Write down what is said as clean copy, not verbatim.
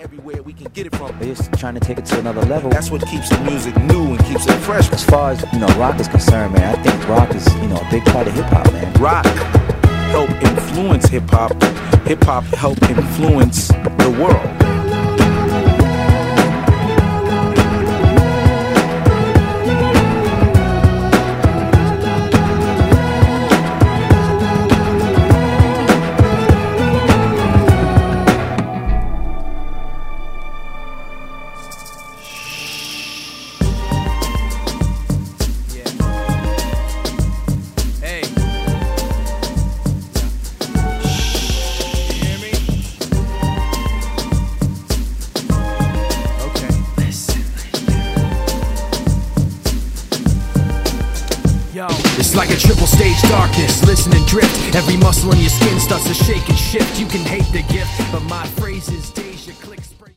everywhere we can get it from. They're just trying to take it to another level. That's what keeps the music new and keeps it fresh. As far as, rock is concerned, man, I think rock is, a big part of hip-hop, man. Rock help influence hip-hop. Hip-hop help influence the world. It's like a triple stage darkness, listen and drift. Every muscle in your skin starts to shake and shift. You can hate the gift, but my phrase is